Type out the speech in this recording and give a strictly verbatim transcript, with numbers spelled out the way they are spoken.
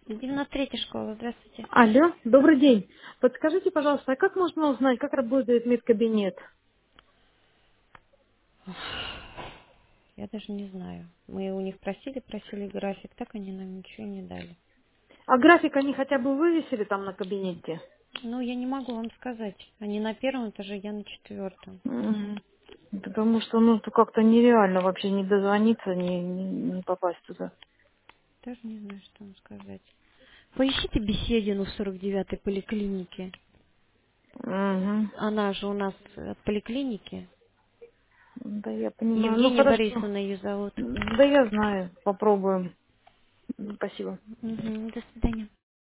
девяносто третья школа, здравствуйте. Алло, добрый день. Подскажите, пожалуйста, а как можно узнать, как работает медкабинет? Я даже не знаю. Мы у них просили, просили график, так они нам ничего не дали. А график они хотя бы вывесили там на кабинете? Ну, я не могу вам сказать. Они на первом этаже, я на четвертом. Мгм. Потому что ну тут как-то нереально вообще не дозвониться, не, не, не попасть туда. Даже не знаю, что вам сказать. Поищите беседину в сорок девятой поликлинике. Угу. Она же у нас от поликлиники. Да я понимаю. Ну Евгения хорошо. Борисовна ее зовут. Да я знаю. Попробуем. Спасибо. Мгм, до свидания.